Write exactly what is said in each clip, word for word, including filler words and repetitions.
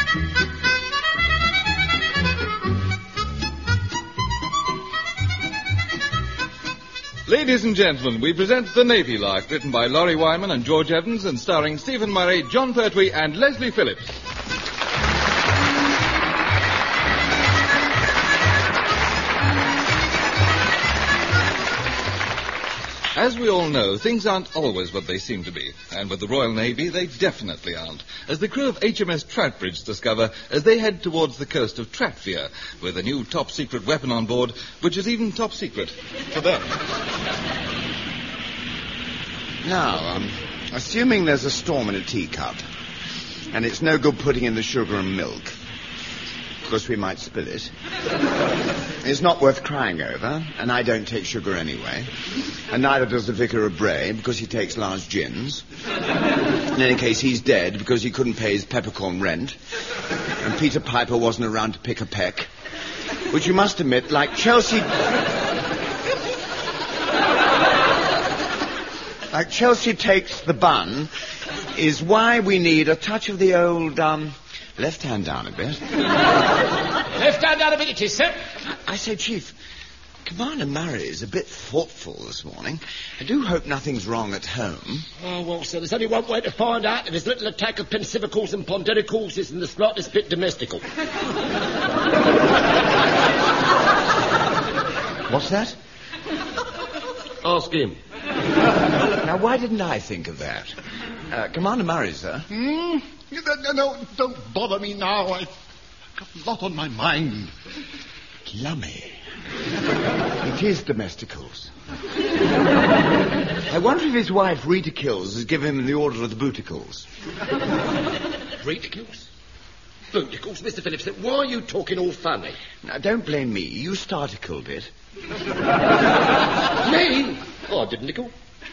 Ladies and gentlemen, we present The Navy Lark, written by Laurie Wyman and George Evans, and starring Stephen Murray, John Pertwee, and Leslie Phillips. As we all know, things aren't always what they seem to be. And with the Royal Navy, they definitely aren't. As the crew of H M S Troutbridge discover as they head towards the coast of Tratvia, with a new top-secret weapon on board, which is even top secret for them. Now, um, assuming there's a storm in a teacup, and it's no good putting in the sugar and milk, because we might spill it. It's not worth crying over, and I don't take sugar anyway. And neither does the Vicar of Bray, because he takes large gins. In any case, he's dead because he couldn't pay his peppercorn rent. And Peter Piper wasn't around to pick a peck. Which you must admit, like Chelsea... like Chelsea takes the bun, is why we need a touch of the old, um... left hand down a bit. Left hand down a bit it is, sir. I say, Chief, Commander Murray is a bit thoughtful this morning. I do hope nothing's wrong at home. Oh, well, sir, there's only one way to find out if his little attack of pensivicals and pondericals is in the slightest bit domestical. What's that? Ask him. Now, why didn't I think of that? Uh, Commander Murray, sir. Hmm? No, no, don't bother me now. I've got a lot on my mind. Lummy. It is domesticals. I wonder if his wife, Rita Kills, has given him the order of the booticles. Rita Kills? Booticles, Mister Phillips, why are you talking all funny? Now, don't blame me. You starticled it. Me? Oh, I didn't nickel.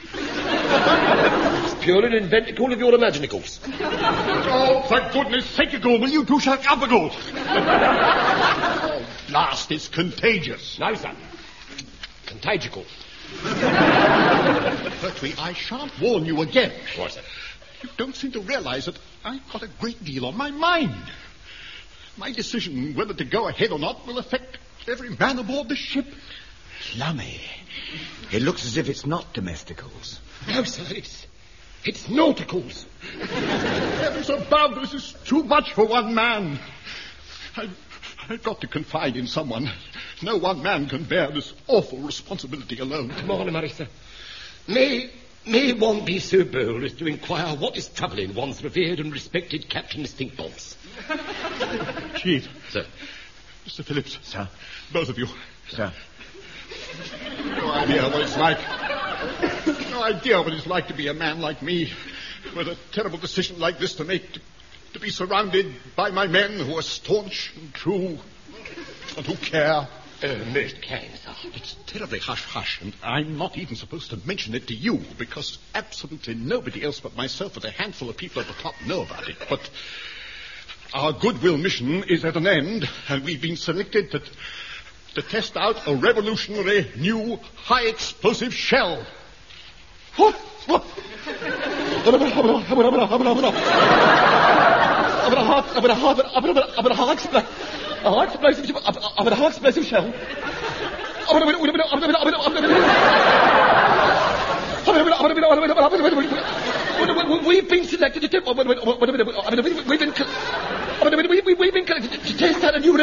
It's purely an inventicle of your imaginicals. Oh, for goodness sake, ago, will you two shut up ago? Oh, blast, it's contagious. No, sir. Contagical. Pertwee, I shan't warn you again. Why, sir? You don't seem to realize that I've got a great deal on my mind. My decision whether to go ahead or not will affect every man aboard the ship. Lummy. It looks as if it's not domesticals. No, sir, it's... it's nauticals. Heavens above, this is too much for one man. I've, I've got to confide in someone. No one man can bear this awful responsibility alone. Come on, Murray, sir. Me... me won't be so bold as to inquire what is troubling one's revered and respected Captain Stinkbombs. Chief. Sir. Mister Phillips. Sir. Both of you. Sir. No idea what it's like. No idea what it's like to be a man like me, with a terrible decision like this to make, to, to be surrounded by my men who are staunch and true, and who care. Uh, most kind, sir. It's terribly hush-hush, and I'm not even supposed to mention it to you, because absolutely nobody else but myself and a handful of people at the top know about it. But our goodwill mission is at an end, and we've been selected to... to test out a revolutionary new high-explosive shell. What? What? I'm going to high explosive I'm a high explosive shell. We've been selected to we've been we've been collected to test out a new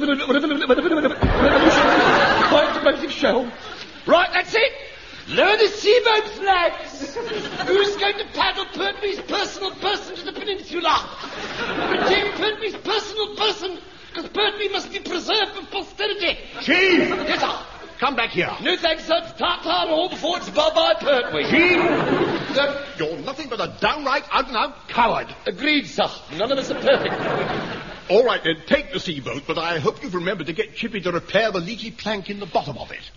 high explosive shell. Right, that's it. Lower the seaboats, lads. Who's going to paddle Pertwee's personal person to the peninsula? Retain Pertwee's personal person, because Pertwee must be preserved for posterity. Chief! Yes, sir. Come back here. No thanks, sir. Tartar all before it's bye-bye, Pertwee. Chief! Sir, you're nothing but a downright out-and-out coward. Agreed, sir. None of us are perfect. All right, then, take the seaboat, but I hope you've remembered to get Chippy to repair the leaky plank in the bottom of it.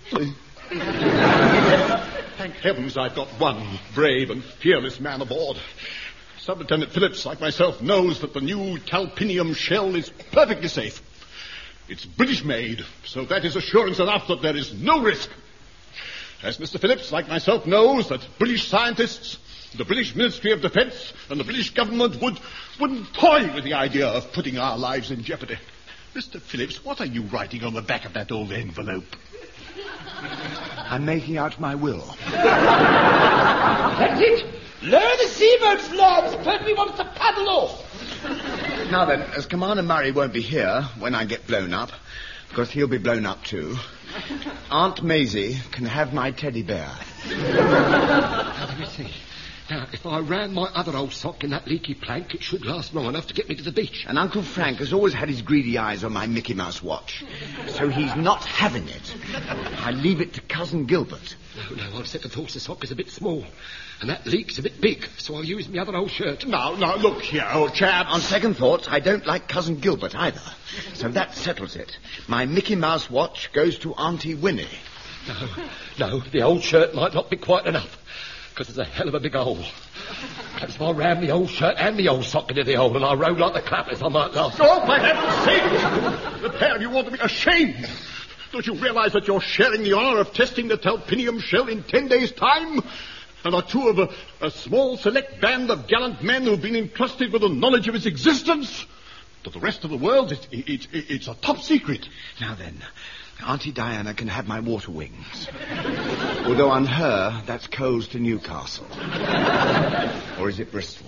Thank heavens I've got one brave and fearless man aboard. Sub-Lieutenant Phillips, like myself, knows that the new Talpinium shell is perfectly safe. It's British-made, so that is assurance enough that there is no risk. As Mister Phillips, like myself, knows that British scientists The British Ministry of Defence and the British government would, wouldn't toy with the idea of putting our lives in jeopardy. Mister Phillips, what are you writing on the back of that old envelope? I'm making out my will. That's it. Lower the seaboats, lads. Pertwee wants to paddle off. Now then, as Commander Murray won't be here when I get blown up, because he'll be blown up too, Aunt Maisie can have my teddy bear. Now, let me see. Now, if I ran my other old sock in that leaky plank, it should last long enough to get me to the beach. And Uncle Frank has always had his greedy eyes on my Mickey Mouse watch. So he's not having it. I leave it to Cousin Gilbert. No, no, I've set the thought the sock is a bit small. And that leak's a bit big, so I'll use my other old shirt. Now, now, look here, old chap. On second thoughts, I don't like Cousin Gilbert either. So that settles it. My Mickey Mouse watch goes to Auntie Winnie. No, no, the old shirt might not be quite enough. Because there's a hell of a big hole. Perhaps if I ram the old shirt and the old sock into the hole and I row like the clappers, I might last. Oh, for heaven's sake! The pair of you ought to be ashamed. Don't you realize that you're sharing the honor of testing the talpinium shell in ten days' time? And are two of a, a small select band of gallant men who've been entrusted with the knowledge of its existence? To the rest of the world, it's, it's, it's a top secret. Now then, Auntie Diana can have my water wings. Although on her, that's Coles to Newcastle. Or is it Bristol?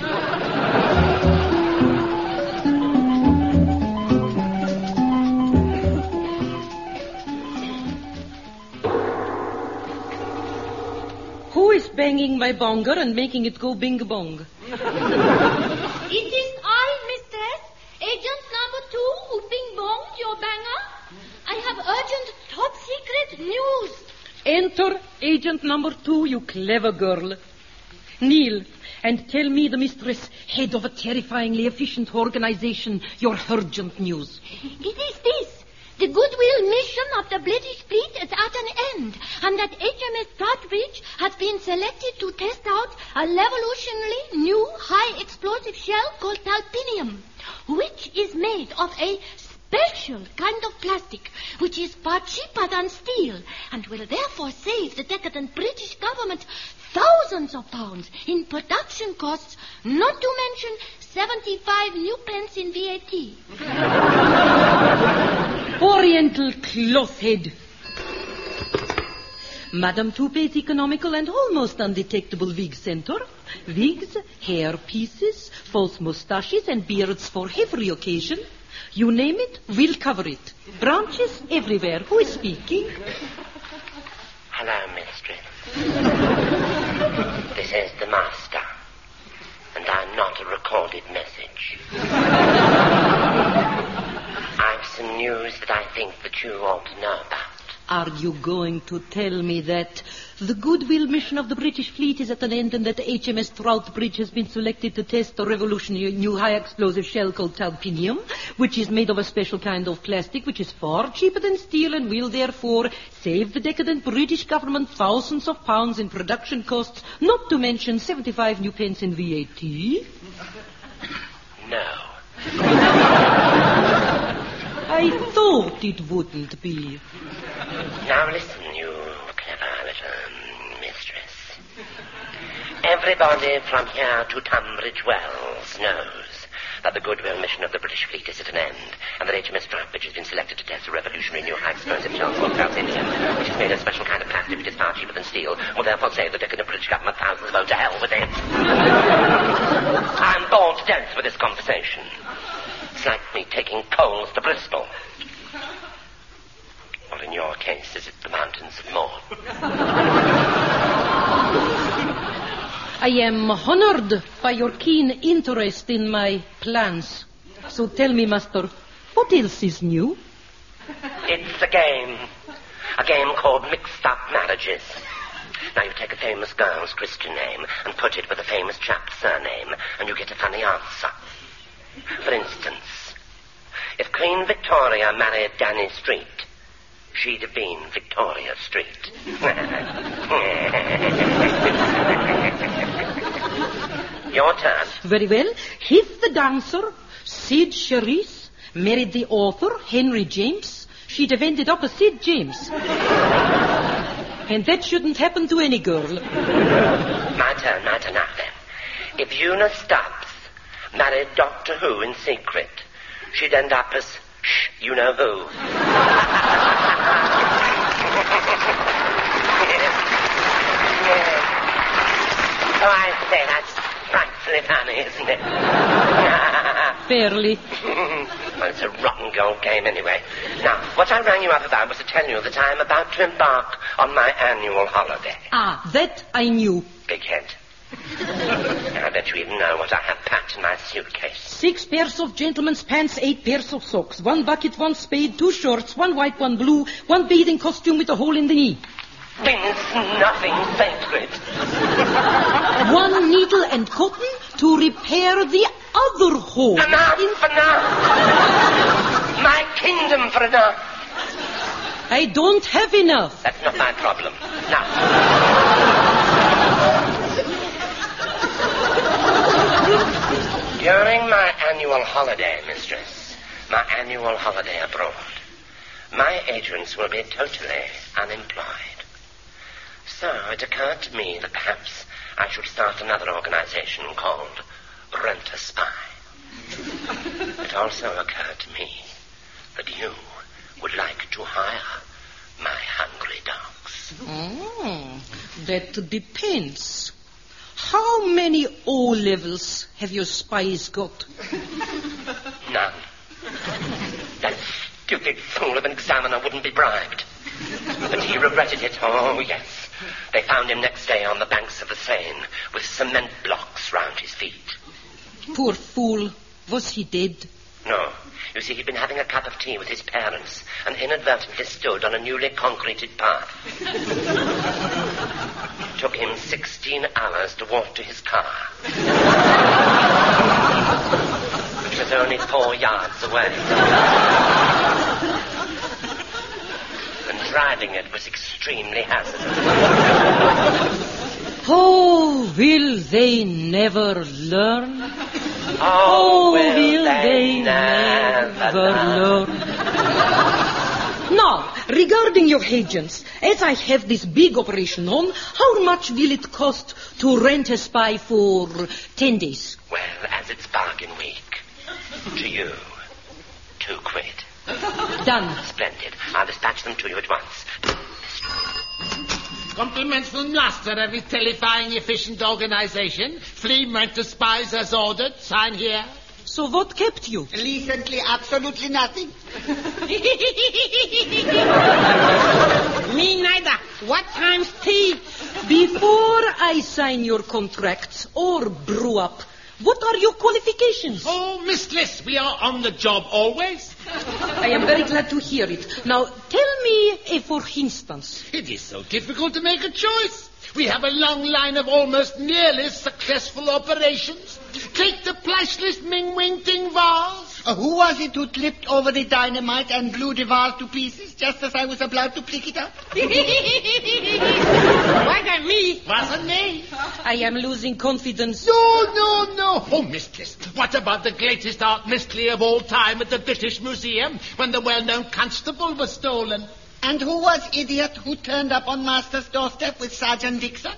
Who is banging my bonger and making it go bing-bong? It is I, mistress. Agent number two who bing-bonged your banger. I have urgent top-secret news. Enter agent number two, you clever girl. Kneel and tell me, the mistress, head of a terrifyingly efficient organization, your urgent news. It is this. The goodwill mission of the British fleet is at an end, and that H M S Troutbridge has been selected to test out a revolutionary new high-explosive shell called talpinium, which is made of a special kind of plastic, which is far cheaper than steel, and will therefore save the decadent British government thousands of pounds in production costs, not to mention seventy-five new pence in V A T. Oriental clothhead. Madame Toupe's economical and almost undetectable wig center. Wigs, hair pieces, false mustaches, and beards for every occasion. You name it, we'll cover it. Branches everywhere. Who is speaking? Hello, mistress. This is the master. And I'm not a recorded message. I've some news that I think that you ought to know about. Are you going to tell me that the goodwill mission of the British fleet is at an end and that H M S Troutbridge has been selected to test a revolutionary new high-explosive shell called talpinium, which is made of a special kind of plastic which is far cheaper than steel and will therefore save the decadent British government thousands of pounds in production costs, not to mention seventy-five new pence in V A T? No. I thought it wouldn't be. Now listen, you clever little mistress. Everybody from here to Tunbridge Wells knows that the goodwill mission of the British fleet is at an end, and that H M S Troutbridge has been selected to test a revolutionary new high-explosive shell called talpinium, which is made of a special kind of plastic which is far cheaper than steel, will therefore save the decadent British government thousands of pounds. To hell with it. I'm bored to death with this conversation. It's like me taking coals to Bristol. Or in your case, is it the mountains of Mourne? I am honored by your keen interest in my plans. So tell me, master, what else is new? It's a game. A game called mixed-up marriages. Now you take a famous girl's Christian name and put it with a famous chap's surname, and you get a funny answer. For instance, if Queen Victoria married Danny Street, she'd have been Victoria Street. Your turn. Very well. If the dancer, Sid Charisse, married the author, Henry James, she'd have ended up as Sid James. And that shouldn't happen to any girl. My turn. matter now then. If Una Stubbs married Doctor Who in secret, she'd end up as shh, you know who. Oh, I say, that's frightfully funny, isn't it? Fairly. Well, it's a rotten gold game anyway. Now, what I rang you up about was to tell you that I am about to embark on my annual holiday. Ah, that I knew. Big head. I bet you even know what I have packed in my suitcase. Six pairs of gentlemen's pants, eight pairs of socks, one bucket, one spade, two shorts, one white, one blue, one bathing costume with a hole in the knee. Means nothing sacred. One needle and cotton to repair the other hole. Enough, in... enough. My kingdom for enough. I don't have enough. That's not my problem. Now. During my annual holiday, mistress, my annual holiday abroad, my agents will be totally unemployed. So it occurred to me that perhaps I should start another organization called Rent a Spy. It also occurred to me that you would like to hire my hungry dogs. Oh, that depends. How many O-levels have your spies got? None. That stupid fool of an examiner wouldn't be bribed. But he regretted it, oh yes. They found him next day on the banks of the Seine with cement blocks round his feet. Poor fool. Was he dead? No. You see, he'd been having a cup of tea with his parents and inadvertently stood on a newly concreted path. It took him sixteen hours to walk to his car. Which was only four yards away. And driving it was extremely hazardous. Oh, will they never learn? Oh, Oh, will, will they, they never never learn? learn? Now, regarding your agents, as I have this big operation on, how much will it cost to rent a spy for ten days? Well, as it's bargain week, to you, two quid. Done. Splendid. I'll dispatch them to you at once. Compliments from Master of his terrifying efficient organization. Flea rent the spies as ordered. Sign here. So what kept you? Recently, absolutely nothing. Me neither. What time's tea? Before I sign your contracts or brew up, what are your qualifications? Oh, mistress, we are on the job always. I am very glad to hear it. Now, tell me a for instance. It is so difficult to make a choice. We have a long line of almost nearly successful operations. Take the priceless Ming Wing Ting vase. Uh, who was it who tripped over the dynamite and blew the vase to pieces just as I was about to pick it up? Wasn't me. Wasn't me. I am losing confidence. No, no, no. Oh, mistress, what about the greatest art mystery of all time at the British Museum when the well-known constable was stolen? And who was idiot who turned up on Master's doorstep with Sergeant Dixon?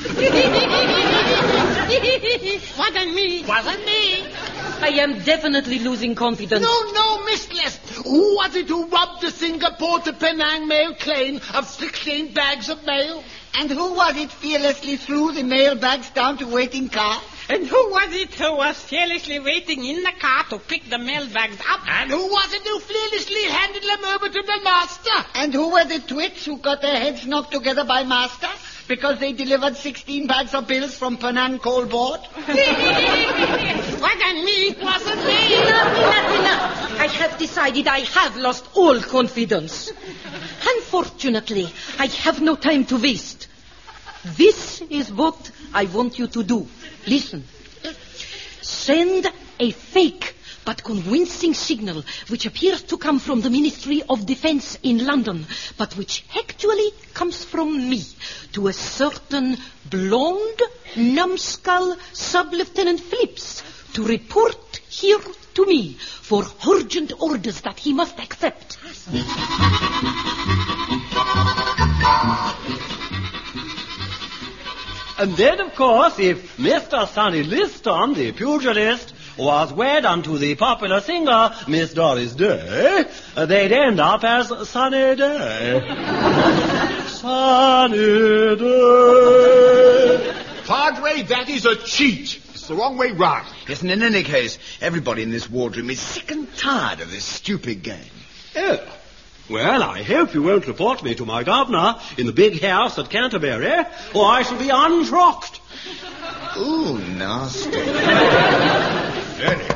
Wasn't me. Wasn't me. I am definitely losing confidence. No, no, mistress. Who was it who robbed the Singapore to Penang mail train of sixteen bags of mail? And who was it fearlessly threw the mail bags down to waiting cars? And who was it who was fearlessly waiting in the car to pick the mail bags up? And who was it who fearlessly handed them over to the master? And who were the twits who got their heads knocked together by Master because they delivered sixteen bags of bills from Penang Coal Board? Wasn't me. Wasn't me. Enough, enough, enough. I have decided I have lost all confidence. Unfortunately, I have no time to waste. This is what I want you to do. Listen. Send a fake but convincing signal which appears to come from the Ministry of Defense in London, but which actually comes from me to a certain blonde, numbskull Sub-Lieutenant Phillips to report here to me for urgent orders that he must accept. And then, of course, if Mister Sonny Liston, the pugilist, was wed unto the popular singer, Miss Doris Day, uh, they'd end up as Sunny Day. Sunny Day. Padre, that is a cheat. It's the wrong way round. Yes, and in any case, everybody in this wardroom is sick and tired of this stupid game. Oh. Well, I hope you won't report me to my governor in the big house at Canterbury, or I shall be unfrocked. Ooh, nasty. Very.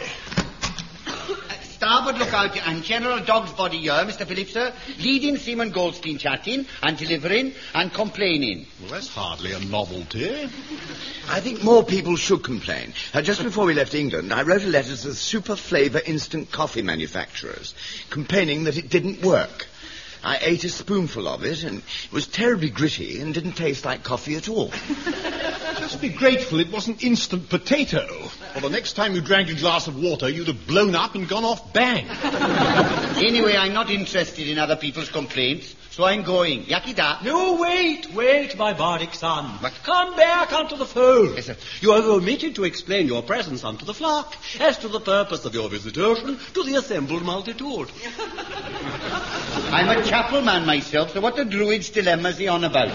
Starboard lookout and General Dog's body here, Mister Phillips, sir. Leading Seaman Goldstein chatting and delivering and complaining. Well, that's hardly a novelty. I think more people should complain. Uh, just before we left England, I wrote a letter to the Super Flavour instant coffee manufacturers, complaining that it didn't work. I ate a spoonful of it, and it was terribly gritty and didn't taste like coffee at all. Just be grateful it wasn't instant potato. Or the next time you drank a glass of water, you'd have blown up and gone off bang. Anyway, I'm not interested in other people's complaints, so I'm going. Yakida. No, wait, wait, my bardic son. What? Come back unto the fold. Yes, sir. You have omitted to explain your presence unto the flock as to the purpose of your visitation to the assembled multitude. I'm a chapel man myself, so what the druid's dilemma is he on about?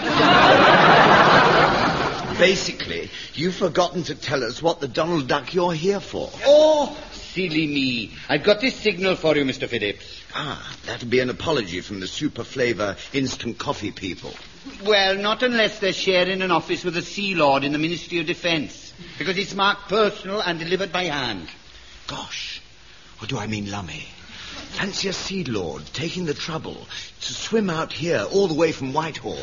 Basically, you've forgotten to tell us what the Donald Duck you're here for. Oh, silly me. I've got this signal for you, Mister Phillips. Ah, that'll be an apology from the Super Flavour instant coffee people. Well, not unless they're sharing an office with a Sea Lord in the Ministry of Defence, because it's marked personal and delivered by hand. Gosh, or do I mean lummy? Fancy a Sea Lord taking the trouble to swim out here all the way from Whitehall.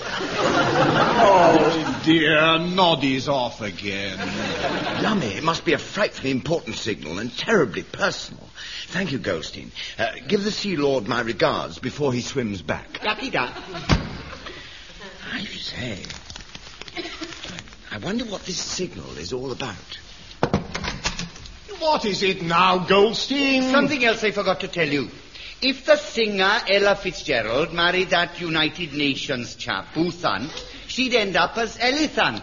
Oh, dear, Noddy's off again. Lummy, it must be a frightfully important signal and terribly personal. Thank you, Goldstein. Uh, give the Sea Lord my regards before he swims back. Yakida. I say, I wonder what this signal is all about. What is it now, Goldstein? Something else I forgot to tell you. If the singer Ella Fitzgerald married that United Nations chap, Boothant, she'd end up as Elithant.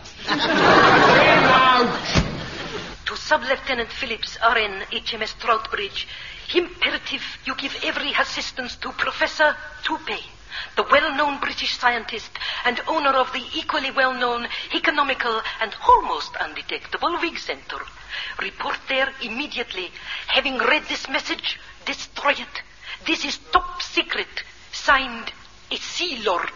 To Sub-Lieutenant Phillips, R N, H M S Troutbridge, imperative you give every assistance to Professor Toupé, the well-known British scientist and owner of the equally well-known, economical and almost undetectable Wig Center. Report there immediately. Having read this message, destroy it. This is top secret. Signed, a Sea Lord.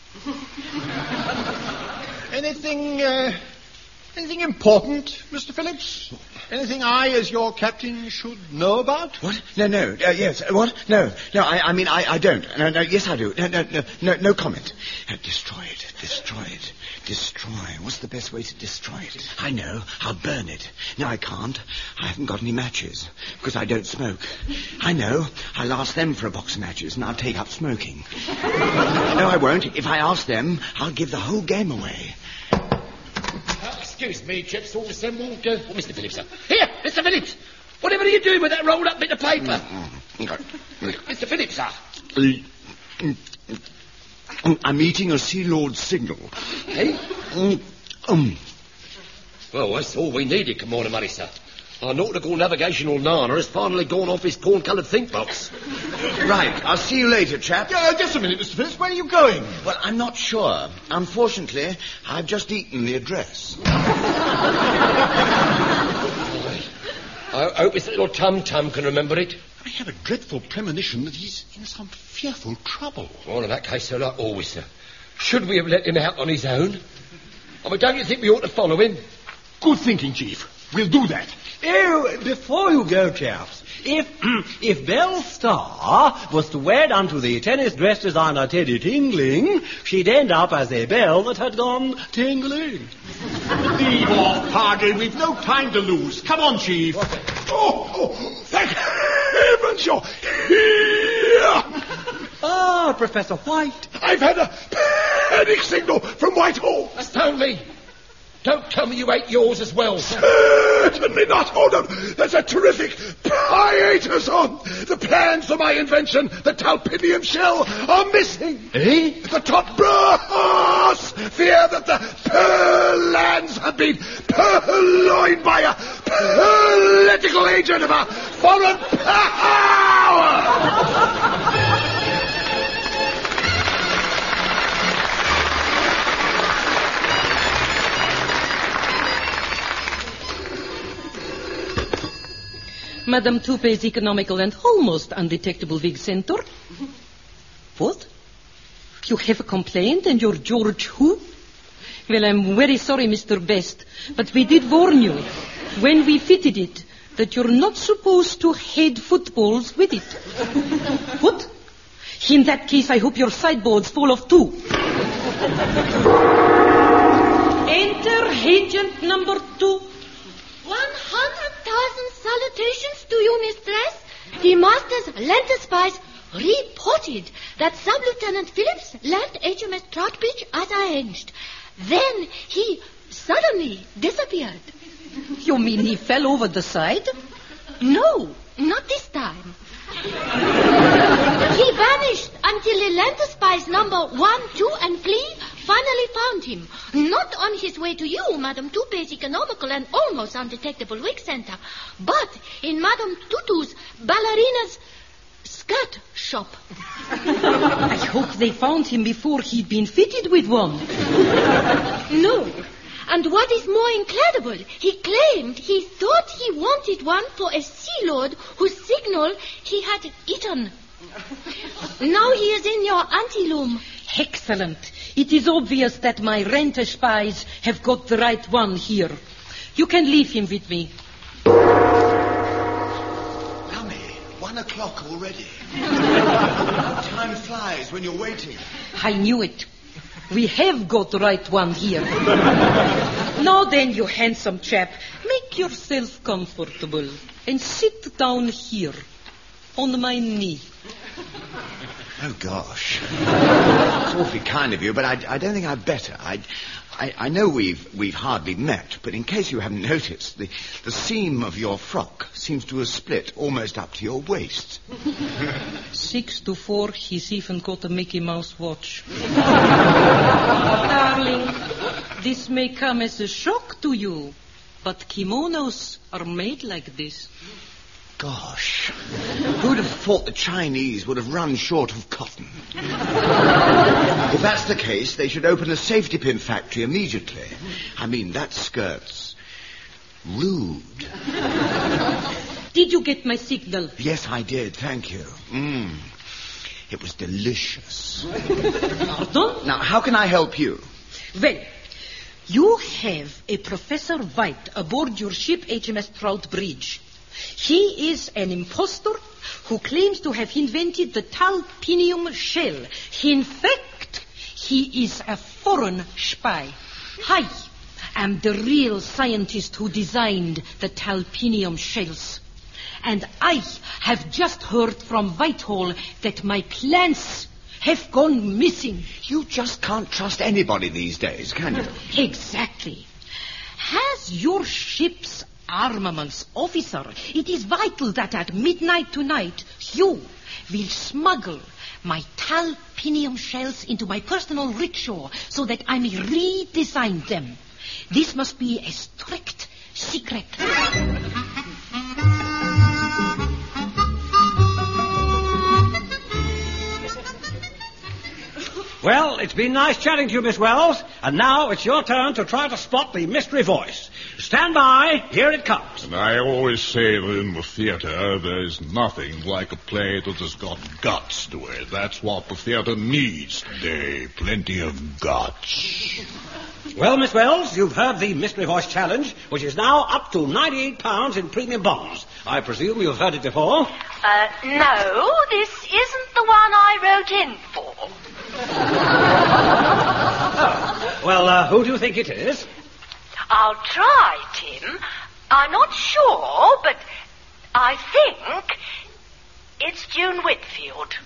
Anything, uh, anything important, Mister Phillips? Anything I, as your captain, should know about? What? No, no. Uh, yes. What? No. No, I, I mean, I, I don't. No, no, yes, I do. No, no, no, no, no comment. Uh, destroy it. Destroy it. Destroy. What's the best way to destroy it? I know. I'll burn it. No, I can't. I haven't got any matches, because I don't smoke. I know. I'll ask them for a box of matches, and I'll take up smoking. No, I won't. If I ask them, I'll give the whole game away. Excuse me, chaps, all assembled. Uh, oh, Mister Phillips, sir. Here, Mister Phillips. Whatever are you doing with that rolled-up bit of paper? Mm-hmm. Mister Phillips, sir. I'm eating a Sea Lord signal. Hey? Mm, um. Well, that's all we needed, Commander Murray, sir. Our nautical navigational nana has finally gone off his corn-coloured think box. Right, I'll see you later, chap. Uh, just a minute, Mister Phillips. Where are you going? Well, I'm not sure. Unfortunately, I've just eaten the address. I hope his little tum-tum can remember it. I have a dreadful premonition that he's in some fearful trouble. Well, in that case, sir, like always, sir, should we have let him out on his own? I mean, don't you think we ought to follow him? Good thinking, Chief. We'll do that. Oh, before you go, chaps, if if Belle Starr was to wed unto the tennis dress designer Teddy Tingling, she'd end up as a bell that had gone tingling. Leave off, Padre. We've no time to lose. Come on, Chief. Okay. Oh, oh, thank heavens you're here. Ah, Professor White. I've had a panic signal from Whitehall. That's only. Don't tell me you ate yours as well, sir. Certainly not. Hold on. There's a terrific hiatus on. The plans for my invention, the talpinium shell, are missing. Eh? The top brass fear that the pearl lands have been purloined by a political agent of a foreign power. Madame Toupe's economical and almost undetectable wig center. What? You have a complaint and you're George who? Well, I'm very sorry, Mister Best, but we did warn you when we fitted it that you're not supposed to head footballs with it. What? In that case, I hope your sideboards fall off too. Enter agent number two. One hundred thousand salutations to you, mistress. The master's Lantern spies reported that Sub-Lieutenant Phillips left H M S Troutbridge as arranged. Then he suddenly disappeared. You mean he fell over the side? No, not this time. He vanished until the Lantern spies number one, two, and three finally found him. Not on his way to you, Madame Toupe's economical and almost undetectable wig center, but in Madame Tutu's ballerina's skirt shop. I hope they found him before he'd been fitted with one. No. And what is more incredible, he claimed he thought he wanted one for a sea lord whose signal he had eaten. Now he is in your anteloom. Excellent. It is obvious that my renter spies have got the right one here. You can leave him with me. Lummy, one o'clock already. Time flies when you're waiting. I knew it. We have got the right one here. Now then, you handsome chap, make yourself comfortable and sit down here on my knee. Oh, gosh. It's awfully kind of you, but I, I don't think I'd better. I, I, I know we've we've hardly met, but in case you haven't noticed, the, the seam of your frock seems to have split almost up to your waist. Six to four, he's even got a Mickey Mouse watch. Darling, this may come as a shock to you, but kimonos are made like this. Gosh, who would have thought the Chinese would have run short of cotton? If that's the case, they should open a safety pin factory immediately. I mean, that skirt's rude. Did you get my signal? Yes, I did, thank you. Mm. It was delicious. Pardon? Now, how can I help you? Well, you have a Professor White aboard your ship H M S Troutbridge. He is an impostor who claims to have invented the talpinium shell. In fact, he is a foreign spy. I am the real scientist who designed the talpinium shells. And I have just heard from Whitehall that my plans have gone missing. You just can't trust anybody these days, can you? Exactly. Has your ship's armaments officer, it is vital that at midnight tonight you will smuggle my talpinium shells into my personal rickshaw so that I may redesign them. This must be a strict secret. Well, it's been nice chatting to you, Miss Wells. And now it's your turn to try to spot the mystery voice. Stand by. Here it comes. And I always say that in the theater, there's nothing like a play that has got guts to it. That's what the theater needs today. Plenty of guts. Well, Miss Wells, you've heard the mystery voice challenge, which is now up to ninety-eight pounds in premium bonds. I presume you've heard it before? Uh, no, this isn't the one I wrote in for. Well, uh, who do you think it is? I'll try, Tim. I'm not sure, but I think It's June Whitfield.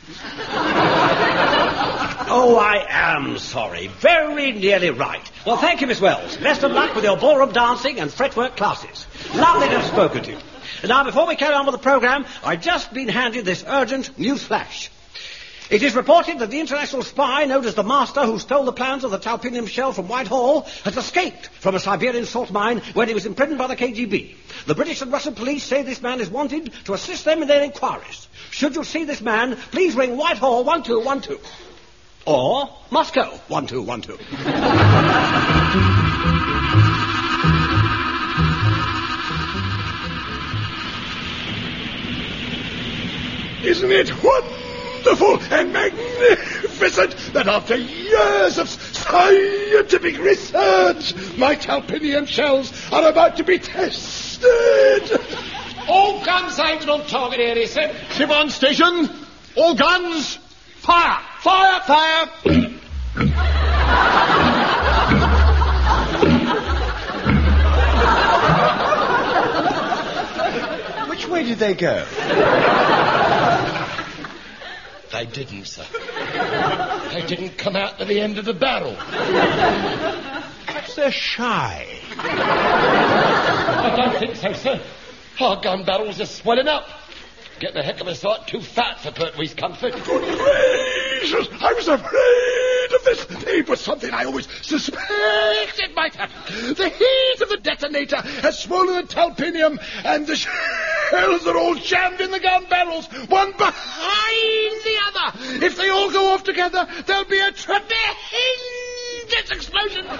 Oh, I am sorry. Very nearly right. Well, thank you, Miss Wells. Best of luck with your ballroom dancing and fretwork classes. Lovely to have spoken to you. Now, before we carry on with the programme, I've just been handed this urgent news flash. It is reported that the international spy known as the Master, who stole the plans of the Talpinium shell from Whitehall, has escaped from a Siberian salt mine where he was imprisoned by the K G B. The British and Russian police say this man is wanted to assist them in their inquiries. Should you see this man, please ring Whitehall one two one two. Or Moscow one two one two. Isn't it wonderful and magnificent that after years of scientific research, my Talpinium shells are about to be tested? All guns aimed on target here, he said. Ship on station. All guns. Fire! Fire! Fire! Which way did they go? They didn't, sir. They didn't come out to the end of the barrel. Perhaps they're shy. I don't think so, sir. Our gun barrels are swelling up. Getting a heck of a sight too fat for Pertwee's comfort. Gracious, I was afraid of this. It was something I always suspected might happen. The heat of the detonator has swollen the Talpinium, and the shells are all jammed in the gun barrels, one behind the other. If they all go off together, there'll be a tremendous explosion.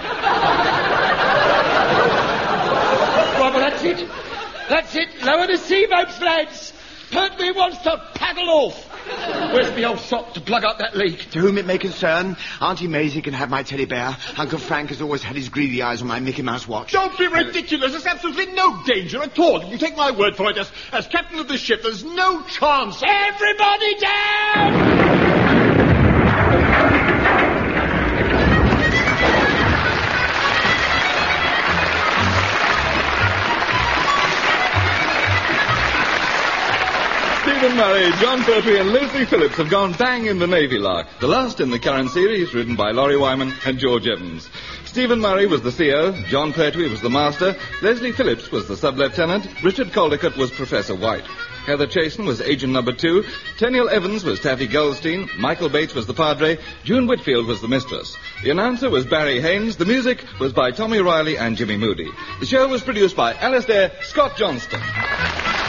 Well, well, that's it. That's it. Lower the seaboats, lads. Pertwee wants to paddle off. Where's the old sock to plug up that leak? To whom it may concern, Auntie Maisie can have my teddy bear. Uncle Frank has always had his greedy eyes on my Mickey Mouse watch. Don't be ridiculous. There's absolutely no danger at all. You take my word for it. As, as captain of this ship, there's no chance. Everybody down! Stephen Murray, John Pertwee and Leslie Phillips have gone bang in the Navy Lark, the last in the current series, written by Laurie Wyman and George Evans. Stephen Murray was the C O, John Pertwee was the Master, Leslie Phillips was the Sub-Lieutenant, Richard Caldicott was Professor White. Heather Chasen was Agent Number Two, Tenniel Evans was Taffy Goldstein, Michael Bates was the Padre, June Whitfield was the Mistress. The announcer was Barry Haynes, the music was by Tommy Riley and Jimmy Moody. The show was produced by Alistair Scott Johnston.